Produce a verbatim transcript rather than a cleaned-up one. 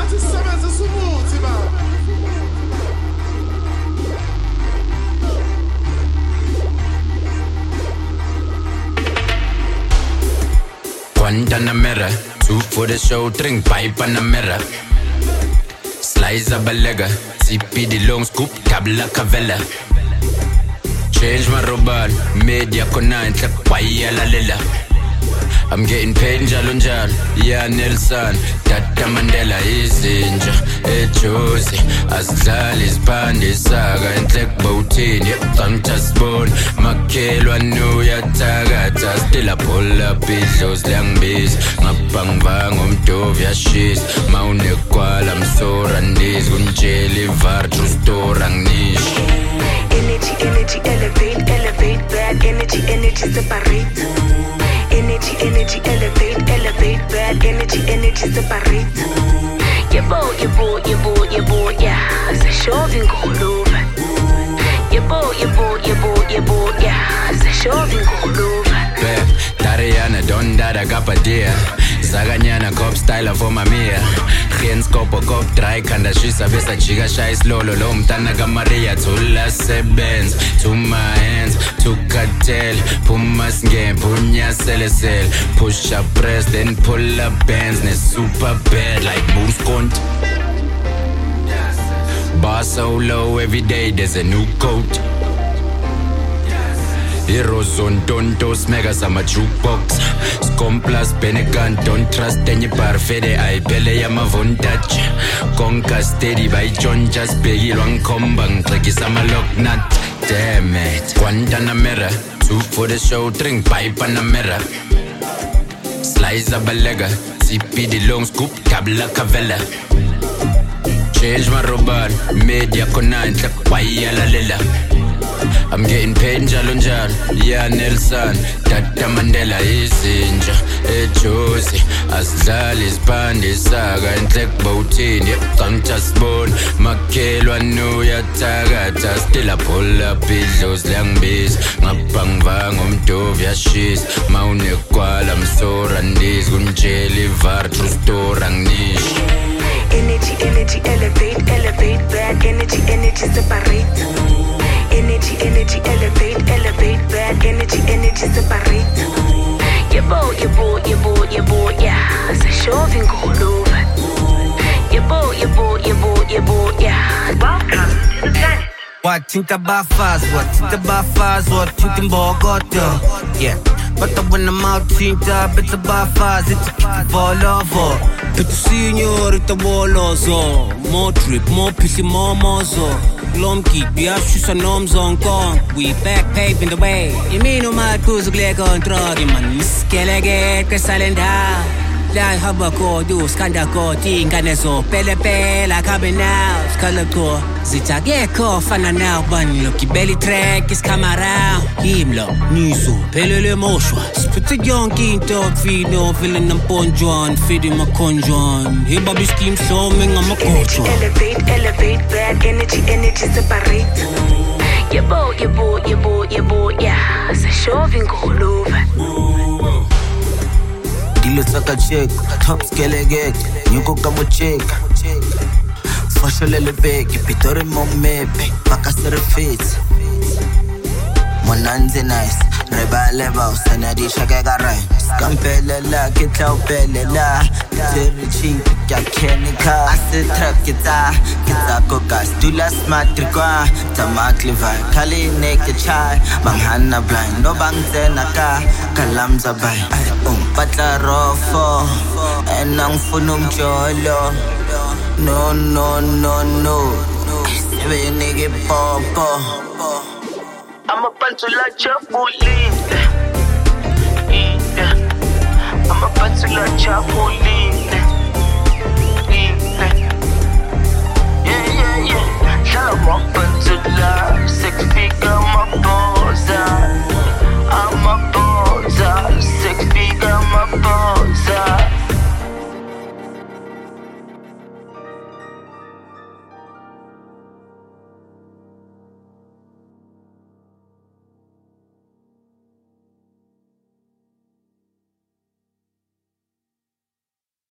Guantanamera, two for the show, drink pipe and a mirror. Slice a balega, C P the long scoop, cabla cavella. Change my robot, media connect, like why la lila. I'm getting paid njalo njalo, yeah Nelson, Tata Mandela izinja, ejozi, asidlali isibhande saga, enhlek bowtini, yepcamcha sibone, makhelwa nuyathakatha, still I pull up idlozi liyangibiza, ngapha ngivanga umdovi yashisa, mawunekwala msora ndizi, kunjela ivar true story anginishi. Energy, energy, elevate, elevate, bad energy, energy separate. Energy, energy, elevate, elevate, bad energy, energy separate. Yebo, yebo, yebo, yebo, yeah, seshoving ngolova. Yebo, yebo, yebo, yebo, yeah, seshoving ngolova. Beb, Dariana, don dada kapadia. Zaganyana cop style for mamia. Geen skopo kop dry kanda shisa besa chiga shais lolo lo mtana kamaria tula sebenz to my hands to cartel pumas game punya selesel push up press then pull up bands ne super bad like boost count. Bar so low every day there's a new coat. Heroes on tontos, megas I'm a jukebox. Scum plus Benegan, don't trust any parfede. I pele ya mavondach. Conquer steady by John just peggy long combang. Like it's a lock nut. Damn it. Guantanamera, two for the show, drink pipe and a mirror. Slice a balega, C P the long scoop, cabla cavella. Change my robot, media connect, like why la lila. I'm getting paid njalo njalo, yeah Nelson, Tata Mandela izinja, ejozi, asidlali isibhande saga, enhlek bowtini, yepcamcha sibone, makhelwa nuyathakatha, still I pull up idlozi liyangibiza, ngapha ngivanga umdovi yashisa, mawunekwala msora ndizi, kunjela ivar true story anginishi. Energy, energy, elevate, elevate, bad energy, energy separate. Energy, energy, elevate, elevate, bad energy, energy separate. Yebo, yebo, yebo, yebo, yeah, seshoving ngolova. Yebo, yebo, yebo, yebo, yeah. Welcome to the planet. What think about fast? What think about fast? What think about God? Yeah. But when I'm out, think up, it's about fast. It's a kick for love. But the senior, it's a wall also. More trip, more pissy, more mozo. Long keep, yeah, she's a norms on Kong. We back paving the way. You mean no mad goes leg on trotting, man. Skelege, Casalenda. Like Habako, do Skandako, Tinganeso, Pele Pela, coming out, Scalaco, Zitageko, Fana now, one lucky belly track is come around. Himlo, Niso, Pele Moshua, split a young king top feed, no villain and ponjon, feeding my conjon. Hey, Bobby scheme, so ming, I'm a coach. Elevate, elevate, bad energy, energy separate. Yebo, yebo, yebo, yebo, yeah, seshoving ngolova. Dilo saka check, top skelegek, nyuko kamo check. Social elevate, pitore mo mepe, makasere fit. Monanze nice, reba leva, usanadi shakega rai. Skampele la, kitla upele la. Teri cheap, kya kenika. Ase trap kita, kita kokas. Dula smart trikwa, tamak livai. Kali naked chai, banghana blind. No bang zenaka, kalamza bay. Um, patla rofo, enang funum cholo. No, no, no, no. Sebe nigga popo. I'm a bunch of like Chapolin. Yeah. I'm a bunch of like Chapolin. Yeah, yeah, yeah. I'm a bunch of like.